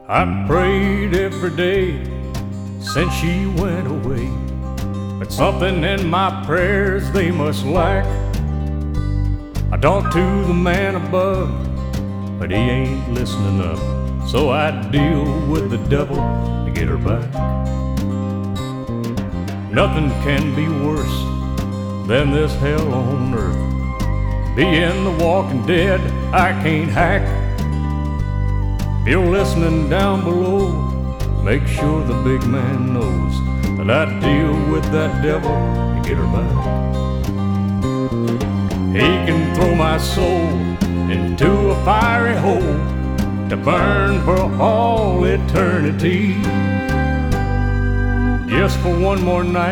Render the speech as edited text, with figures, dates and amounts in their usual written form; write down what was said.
I prayed every day since she went away, but something in my prayers they must lack. I talked to the man above, but he ain't listening up, so I deal with the devil to get her back. Nothing can be worse than this hell on earth. Being the walking dead, I can't hack. If you're listening down below, make sure the big man knows that I deal with that devil to get her back. He can throw my soul into a fiery hole to burn for all eternity, just for one more night.